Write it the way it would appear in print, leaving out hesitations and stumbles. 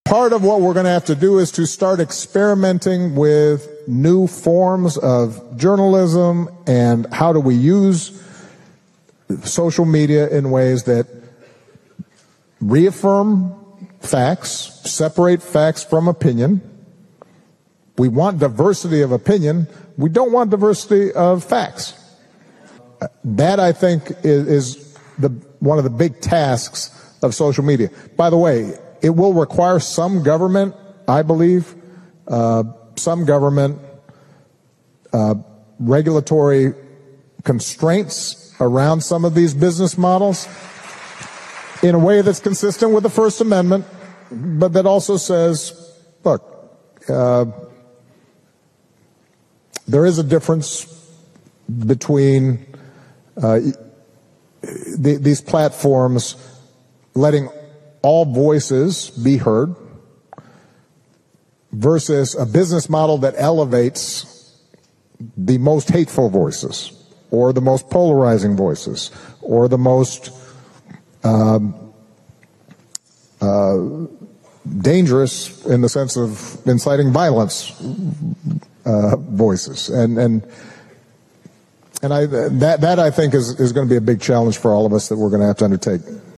part of what we're going to have to do is to start experimenting with new forms of journalism and how do we use social media in ways that reaffirm facts, separate facts from opinion. We want diversity of opinion. We don't want diversity of facts. That, I think, is one of the big tasks of social media. By the way, it will require some government, I believe, some government regulatory constraints around some of these business models in a way that's consistent with the First Amendment, but that also says, look, there is a difference between these platforms letting all voices be heard versus a business model that elevates the most hateful voices or the most polarizing voices or the most dangerous in the sense of inciting violence voices. And that I think is going to be a big challenge for all of us that we're going to have to undertake.